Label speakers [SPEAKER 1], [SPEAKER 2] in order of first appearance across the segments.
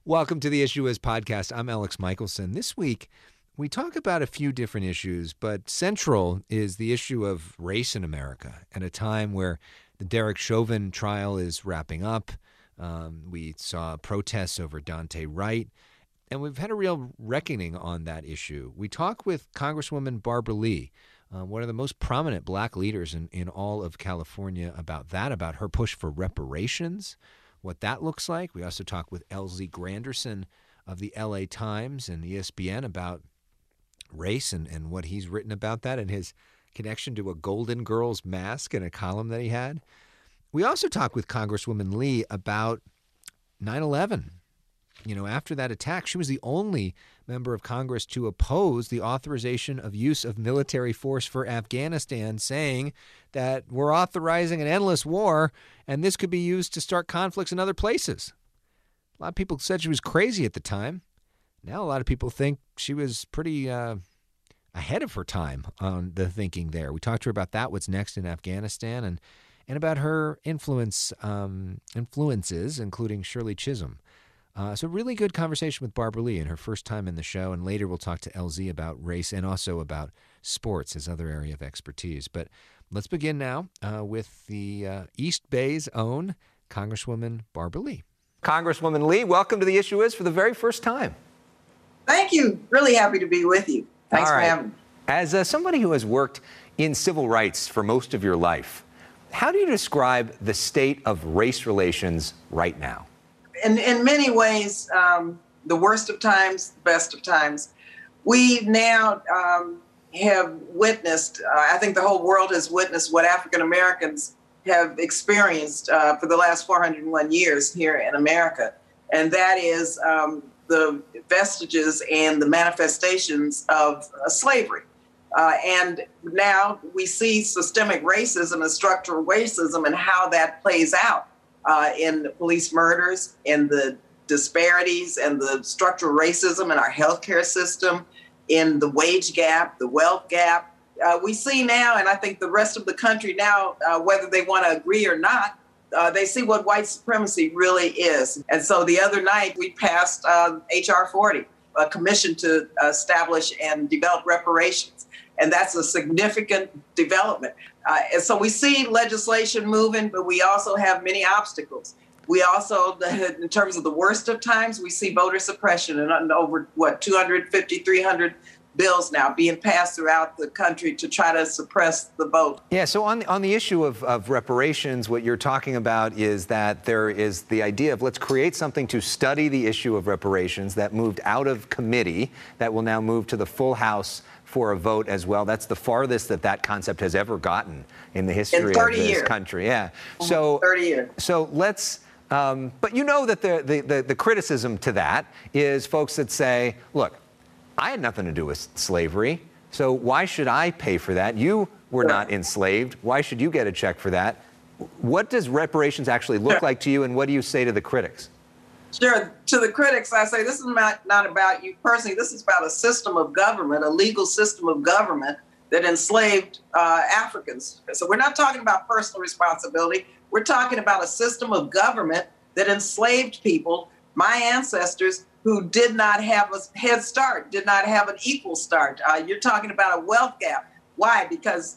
[SPEAKER 1] Welcome to the Issue Is podcast. I'm Alex Michelson. This week, we talk about a few different issues, but central is the issue of race in America at a time where the Derek Chauvin trial is wrapping up. We saw protests over Daunte Wright, and we've had a real reckoning on that issue. We talk with Congresswoman Barbara Lee, one of the most prominent black leaders in all of California, about that, about her push for reparations, what that looks like. We also talk with LZ Granderson of the LA Times and ESPN about race and what he's written about that and his connection to a Golden Girls mask in a column that he had. We also talk with Congresswoman Lee about 9/11. You know, after that attack, she was the only member of Congress to oppose the authorization of use of military force for Afghanistan, saying that we're authorizing an endless war and this could be used to start conflicts in other places. A lot of people said she was crazy at the time. Now a lot of people think she was pretty ahead of her time on the thinking there. We talked to her about that, what's next in Afghanistan, and about her influences, including Shirley Chisholm. So really good conversation with Barbara Lee in her first time in the show, and later we'll talk to LZ about race and also about sports, his other area of expertise. But let's begin now with the East Bay's own Congresswoman Barbara Lee. Congresswoman Lee, welcome to The Issue Is for the very first time.
[SPEAKER 2] Thank you. Really happy to be with you. Thanks for having me.
[SPEAKER 1] As somebody who has worked in civil rights for most of your life, how do you describe the state of race relations right now?
[SPEAKER 2] In many ways, the worst of times, the best of times. We now have witnessed, I think the whole world has witnessed what African Americans have experienced for the last 401 years here in America. And that is the vestiges and the manifestations of slavery. And now we see systemic racism and structural racism and how that plays out in police murders, in the disparities and the structural racism in our healthcare system, in the wage gap, the wealth gap. We see now, and I think the rest of the country now, whether they want to agree or not, they see what white supremacy really is. And so the other night we passed H.R. 40, a commission to establish and develop reparations. And that's a significant development. And so we see legislation moving, but we also have many obstacles. We also, in terms of the worst of times, we see voter suppression and over, 250, 300 bills now being passed throughout the country to try to suppress the vote.
[SPEAKER 1] Yeah, so on the issue of reparations, what you're talking about is that there is the idea of let's create something to study the issue of reparations that moved out of committee that will now move to the full House for a vote as well. That's the farthest that concept has ever gotten in the history of this country. Yeah. So
[SPEAKER 2] 30 years.
[SPEAKER 1] So let's, but you know that the criticism to that is folks that say, look, I had nothing to do with slavery, so why should I pay for that? You were not enslaved. Why should you get a check for that? What does reparations actually look like to you, and what do you say to the critics?
[SPEAKER 2] Sure. To the critics, I say this is not about you personally. This is about a system of government, a legal system of government that enslaved Africans. So we're not talking about personal responsibility. We're talking about a system of government that enslaved people, my ancestors, who did not have a head start, did not have an equal start. You're talking about a wealth gap. Why? Because,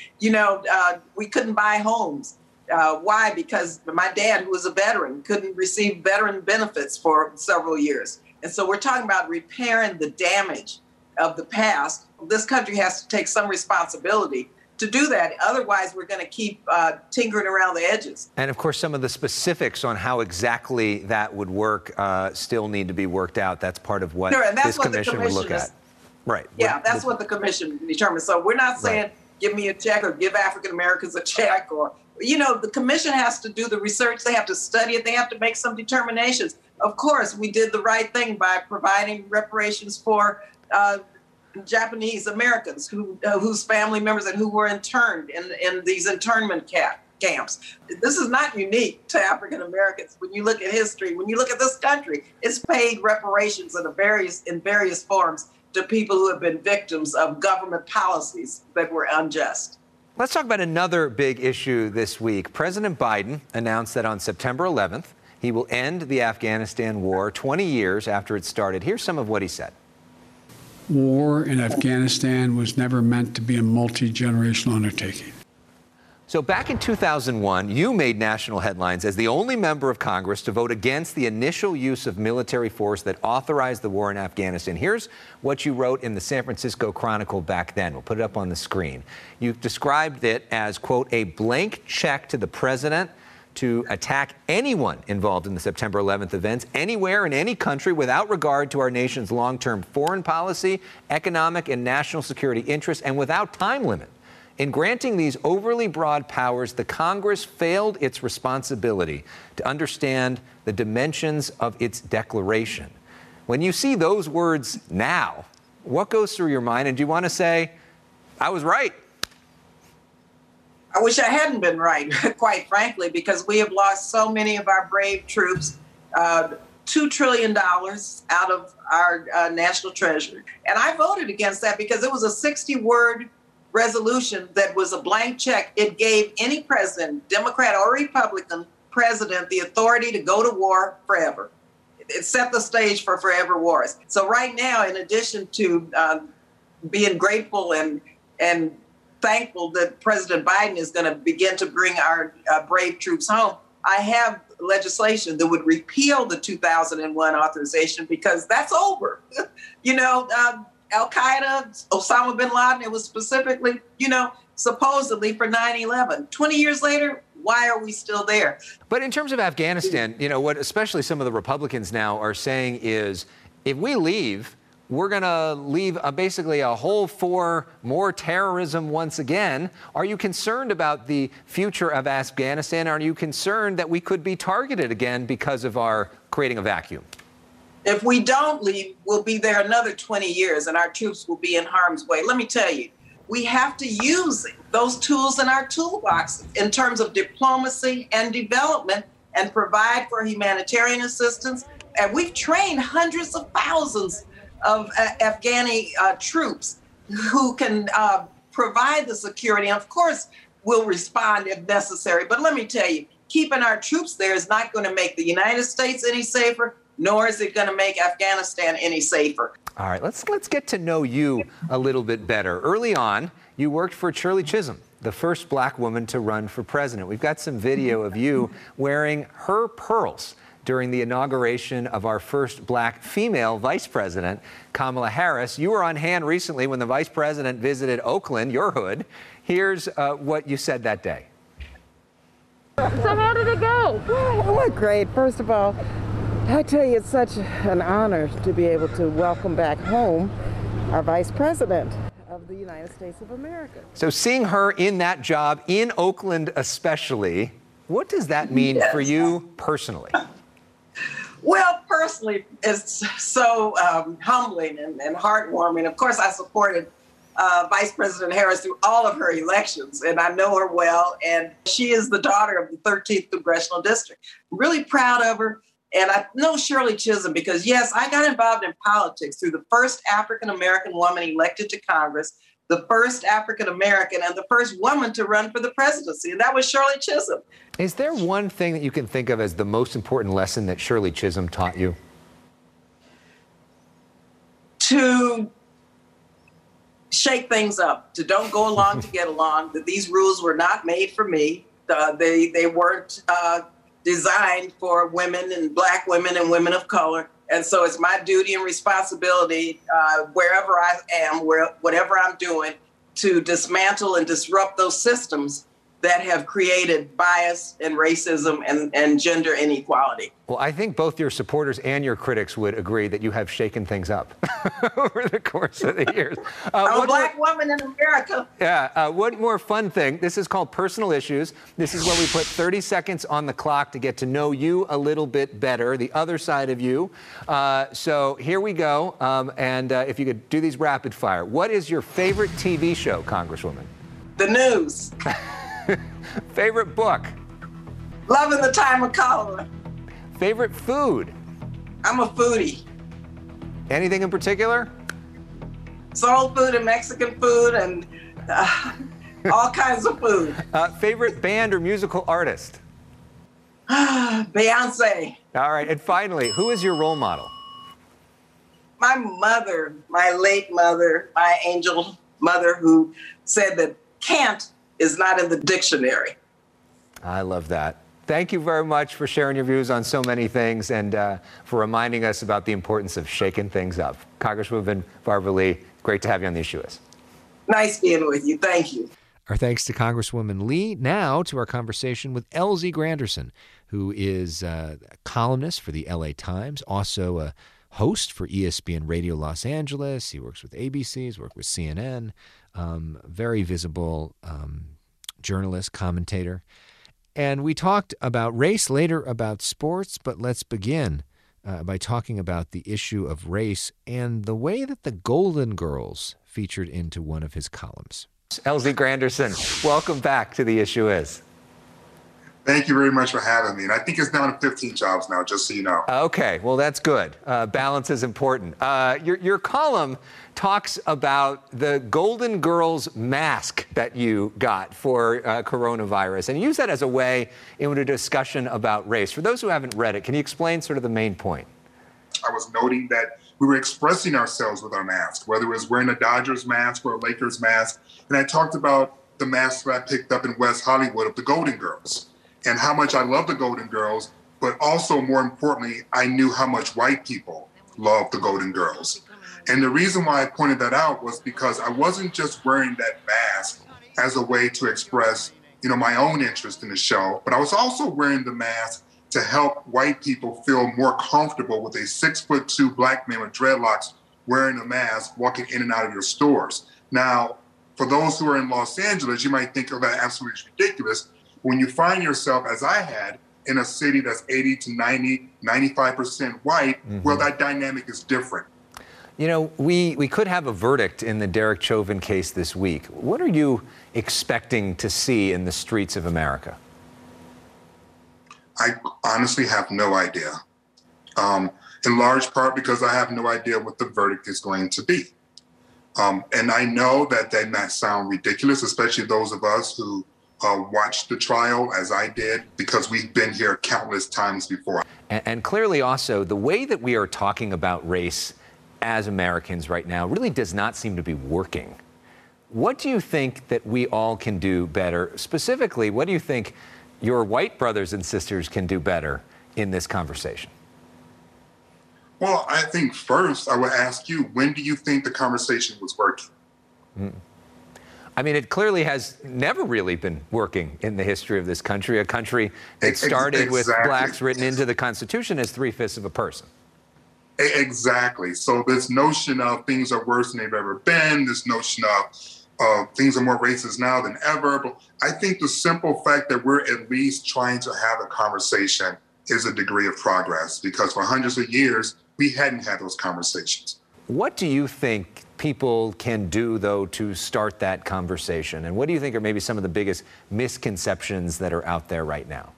[SPEAKER 2] we couldn't buy homes. Why? Because my dad, who was a veteran, couldn't receive veteran benefits for several years. And so we're talking about repairing the damage of the past. This country has to take some responsibility to do that. Otherwise, we're going to keep tinkering around the edges.
[SPEAKER 1] And of course, some of the specifics on how exactly that would work still need to be worked out. That's part of what this commission would look at. Right.
[SPEAKER 2] Yeah, that's what the commission determines. So we're not saying, give me a check or give African Americans a check, or, the commission has to do the research. They have to study it. They have to make some determinations. Of course, we did the right thing by providing reparations for Japanese Americans whose family members and who were interned in these internment camps. This is not unique to African Americans. When you look at history, when you look at this country, it's paid reparations in various forms to people who have been victims of government policies that were unjust.
[SPEAKER 1] Let's talk about another big issue this week. President Biden announced that on September 11th, He will end the Afghanistan war 20 years after it started. Here's some of what he said.
[SPEAKER 3] War in Afghanistan was never meant to be a multi-generational undertaking.
[SPEAKER 1] So back in 2001, you made national headlines as the only member of Congress to vote against the initial use of military force that authorized the war in Afghanistan. Here's what you wrote in the San Francisco Chronicle back then. We'll put it up on the screen. You described it as, quote, a blank check to the president to attack anyone involved in the September 11th events, anywhere in any country, without regard to our nation's long-term foreign policy, economic and national security interests, and without time limit. In granting these overly broad powers, the Congress failed its responsibility to understand the dimensions of its declaration. When you see those words now, what goes through your mind? And do you want to say, I was right?
[SPEAKER 2] I wish I hadn't been right, quite frankly, because we have lost so many of our brave troops, $2 trillion out of our national treasury. And I voted against that because it was a 60-word resolution that was a blank check. It gave any president, Democrat or Republican president, the authority to go to war forever. It set the stage for forever wars. So right now, in addition to being grateful and thankful that President Biden is going to begin to bring our brave troops home, I have legislation that would repeal the 2001 authorization because that's over. Al-Qaeda, Osama bin Laden, it was specifically, supposedly for 9/11. 20 years later, why are we still there?
[SPEAKER 1] But in terms of Afghanistan, what especially some of the Republicans now are saying is, if we leave, we're going to leave basically a hole for more terrorism once again. Are you concerned about the future of Afghanistan? Are you concerned that we could be targeted again because of our creating a vacuum?
[SPEAKER 2] If we don't leave, we'll be there another 20 years and our troops will be in harm's way. Let me tell you, we have to use those tools in our toolbox in terms of diplomacy and development and provide for humanitarian assistance. And we've trained hundreds of thousands of Afghani troops who can provide the security. And of course, we'll respond if necessary. But let me tell you, keeping our troops there is not going to make the United States any safer, nor is it going to make Afghanistan any safer.
[SPEAKER 1] All right, let's get to know you a little bit better. Early on, you worked for Shirley Chisholm, the first black woman to run for president. We've got some video of you wearing her pearls during the inauguration of our first black female vice president, Kamala Harris. You were on hand recently when the vice president visited Oakland, your hood. Here's what you said that day.
[SPEAKER 4] So how did it go?
[SPEAKER 5] It went great. First of all, I tell you, it's such an honor to be able to welcome back home our Vice President of the United States of America.
[SPEAKER 1] So seeing her in that job, in Oakland especially, what does that mean for you personally?
[SPEAKER 2] Well, personally, it's so humbling and heartwarming. Of course, I supported Vice President Harris through all of her elections, and I know her well, and she is the daughter of the 13th Congressional District. I'm really proud of her. And I know Shirley Chisholm because, yes, I got involved in politics through the first African-American woman elected to Congress, the first African-American, and the first woman to run for the presidency, and that was Shirley Chisholm.
[SPEAKER 1] Is there one thing that you can think of as the most important lesson that Shirley Chisholm taught you?
[SPEAKER 2] To shake things up, to don't go along to get along, that these rules were not made for me. They weren't designed for women and black women and women of color. And so it's my duty and responsibility, wherever I am, whatever I'm doing, to dismantle and disrupt those systems that have created bias and racism and gender inequality.
[SPEAKER 1] Well, I think both your supporters and your critics would agree that you have shaken things up over the course of the years.
[SPEAKER 2] I'm a black woman in America.
[SPEAKER 1] Yeah. One more fun thing. This is called Personal Issues. This is where we put 30 seconds on the clock to get to know you a little bit better, the other side of you. So here we go. And if you could do these rapid fire. What is your favorite TV show, Congresswoman?
[SPEAKER 2] The News.
[SPEAKER 1] Favorite book?
[SPEAKER 2] Loving the Time of Cholera.
[SPEAKER 1] Favorite food?
[SPEAKER 2] I'm a foodie.
[SPEAKER 1] Anything in particular?
[SPEAKER 2] Soul food and Mexican food and all kinds of food.
[SPEAKER 1] Favorite band or musical artist?
[SPEAKER 2] Beyonce.
[SPEAKER 1] All right. And finally, who is your role model?
[SPEAKER 2] My mother, my late mother, my angel mother, who said that can't is not in the dictionary.
[SPEAKER 1] I love that. Thank you very much for sharing your views on so many things and for reminding us about the importance of shaking things up. Congresswoman Barbara Lee, great to have you on The Issue Is.
[SPEAKER 2] Nice being with you. Thank you.
[SPEAKER 1] Our thanks to Congresswoman Lee. Now to our conversation with Elsie Granderson, who is a columnist for the LA Times, also a host for ESPN Radio Los Angeles. He works with ABC, he's worked with CNN, very visible journalist, commentator. And we talked about race, later about sports, but let's begin by talking about the issue of race and the way that the Golden Girls featured into one of his columns. Elsie Granderson, welcome back to The Issue Is.
[SPEAKER 6] Thank you very much for having me. And I think it's down to 15 jobs now, just so you know.
[SPEAKER 1] Okay, well, that's good. Balance is important. Your column talks about the Golden Girls mask that you got for coronavirus, and you use that as a way in a discussion about race. For those who haven't read it, can you explain sort of the main point?
[SPEAKER 6] I was noting that we were expressing ourselves with our mask, whether it was wearing a Dodgers mask or a Lakers mask. And I talked about the mask that I picked up in West Hollywood of the Golden Girls and how much I love the Golden Girls, but also more importantly, I knew how much white people love the Golden Girls. And the reason why I pointed that out was because I wasn't just wearing that mask as a way to express, my own interest in the show, but I was also wearing the mask to help white people feel more comfortable with a 6'2" black man with dreadlocks wearing a mask, walking in and out of your stores. Now, for those who are in Los Angeles, you might think, that absolutely ridiculous. When you find yourself, as I had, in a city that's 80 to 90, 95% white, well, that dynamic is different.
[SPEAKER 1] We could have a verdict in the Derek Chauvin case this week. What are you expecting to see in the streets of America?
[SPEAKER 6] I honestly have no idea, in large part because I have no idea what the verdict is going to be. And I know that might sound ridiculous, especially those of us who watched the trial as I did, because we've been here countless times before.
[SPEAKER 1] And clearly also, the way that we are talking about race as Americans right now really does not seem to be working. What do you think that we all can do better? Specifically, what do you think your white brothers and sisters can do better in this conversation?
[SPEAKER 6] Well, I think first I would ask you, when do you think the conversation was working?
[SPEAKER 1] I mean, it clearly has never really been working in the history of this country, a country that started with blacks written into the Constitution as 3/5 of a person.
[SPEAKER 6] Exactly. So this notion of things are worse than they've ever been, this notion of things are more racist now than ever. But I think the simple fact that we're at least trying to have a conversation is a degree of progress, because for hundreds of years, we hadn't had those conversations.
[SPEAKER 1] What do you think people can do, though, to start that conversation? And what do you think are maybe some of the biggest misconceptions that are out there right now?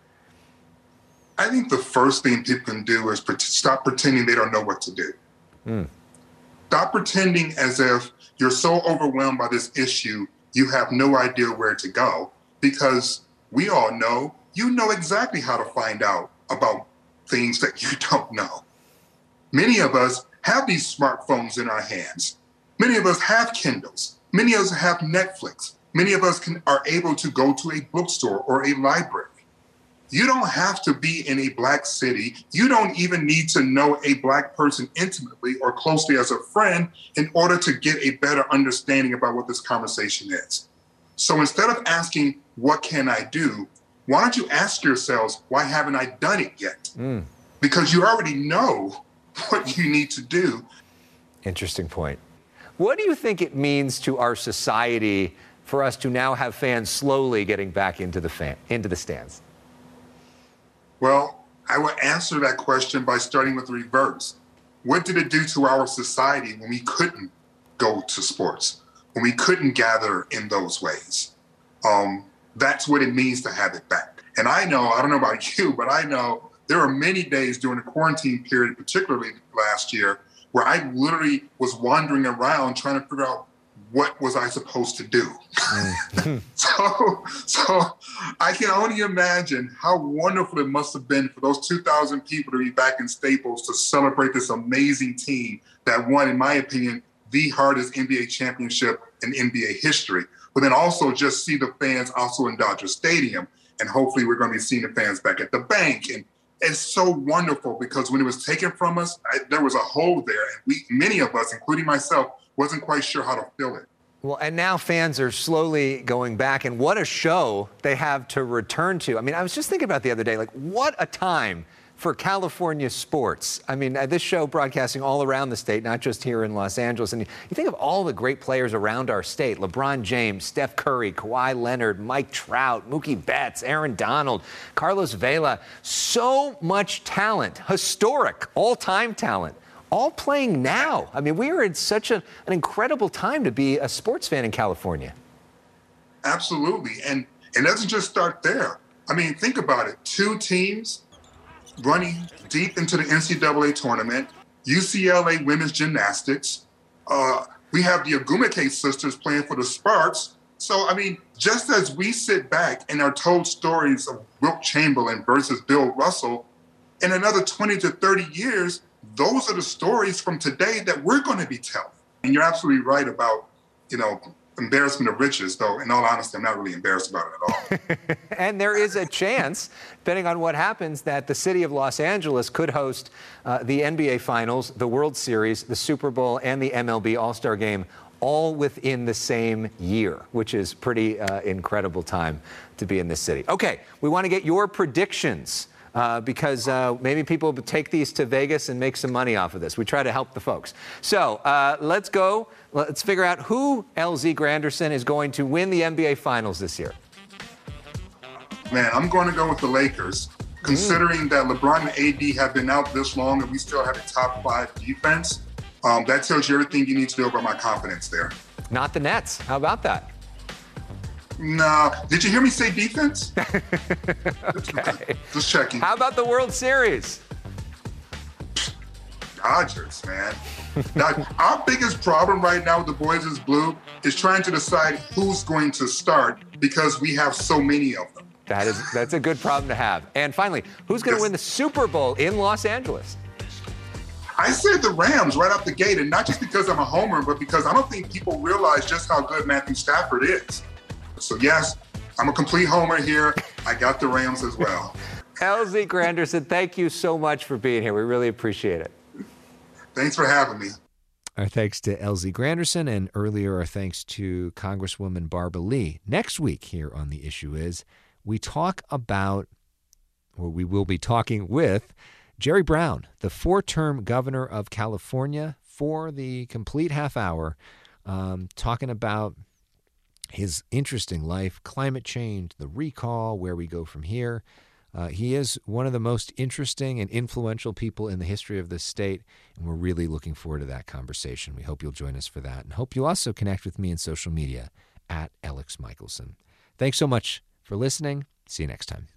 [SPEAKER 6] I think the first thing people can do is stop pretending they don't know what to do. Stop pretending as if you're so overwhelmed by this issue, you have no idea where to go, because we all know, you know exactly how to find out about things that you don't know. Many of us have these smartphones in our hands. Many of us have Kindles. Many of us have Netflix. Many of us are able to go to a bookstore or a library. You don't have to be in a black city. You don't even need to know a black person intimately or closely as a friend in order to get a better understanding about what this conversation is. So instead of asking, what can I do? Why don't you ask yourselves, why haven't I done it yet? Because you already know what you need to do.
[SPEAKER 1] Interesting point. What do you think it means to our society for us to now have fans slowly getting back into the stands?
[SPEAKER 6] Well, I would answer that question by starting with the reverse. What did it do to our society when we couldn't go to sports, when we couldn't gather in those ways? That's what it means to have it back. And I don't know about you, but I know there were many days during the quarantine period, particularly last year, where I literally was wandering around trying to figure out what was I supposed to do? So I can only imagine how wonderful it must have been for those 2,000 people to be back in Staples to celebrate this amazing team that won, in my opinion, the hardest NBA championship in NBA history. But then also just see the fans also in Dodger Stadium. And hopefully we're going to be seeing the fans back at the bank. And it's so wonderful because when it was taken from us, there was a hole there. And many of us, including myself, wasn't quite sure how to fill it.
[SPEAKER 1] Well, and now fans are slowly going back, and what a show they have to return to. I mean, I was just thinking about the other day, like, what a time for California sports. I mean, this show broadcasting all around the state, not just here in Los Angeles. And you think of all the great players around our state: LeBron James, Steph Curry, Kawhi Leonard, Mike Trout, Mookie Betts, Aaron Donald, Carlos Vela. So much talent, historic, all-time talent, all playing now. I mean, we are in such an incredible time to be a sports fan in California.
[SPEAKER 6] Absolutely. And it doesn't just start there. I mean, think about it. 2 teams running deep into the NCAA tournament, UCLA women's gymnastics. We have the Agumake sisters playing for the Sparks. So, I mean, just as we sit back and are told stories of Wilt Chamberlain versus Bill Russell, in another 20 to 30 years, those are the stories from today that we're going to be telling. And you're absolutely right about, embarrassment of riches, though, in all honesty, I'm not really embarrassed about it at all.
[SPEAKER 1] And there is a chance, depending on what happens, that the city of Los Angeles could host the NBA Finals, the World Series, the Super Bowl, and the MLB All-Star Game all within the same year, which is pretty incredible time to be in this city. Okay, we want to get your predictions. Because maybe people will take these to Vegas and make some money off of this. We try to help the folks. So let's go. Let's figure out who LZ Granderson is going to win the NBA Finals this year.
[SPEAKER 6] Man, I'm going to go with the Lakers. Considering that LeBron and AD have been out this long and we still have a top 5 defense, that tells you everything you need to know about my confidence there.
[SPEAKER 1] Not the Nets. How about that?
[SPEAKER 6] No. Did you hear me say defense?
[SPEAKER 1] Okay.
[SPEAKER 6] Just checking.
[SPEAKER 1] How about the World Series?
[SPEAKER 6] Dodgers, man. Our biggest problem right now with the Boys is Blue is trying to decide who's going to start because we have so many of them.
[SPEAKER 1] That's a good problem to have. And finally, who's going to win the Super Bowl in Los Angeles?
[SPEAKER 6] I said the Rams right off the gate, and not just because I'm a homer, but because I don't think people realize just how good Matthew Stafford is. So yes, I'm a complete homer here. I got the Rams as well.
[SPEAKER 1] LZ Granderson, thank you so much for being here. We really appreciate it.
[SPEAKER 6] Thanks for having me.
[SPEAKER 1] Our thanks to LZ Granderson, and earlier our thanks to Congresswoman Barbara Lee. Next week here on The Issue Is, we will be talking with Jerry Brown, the 4-term governor of California, for the complete half hour, talking about his interesting life, climate change, the recall, where we go from here. He is one of the most interesting and influential people in the history of this state, and we're really looking forward to that conversation. We hope you'll join us for that, and hope you'll also connect with me in social media at Alex Michelson. Thanks so much for listening. See you next time.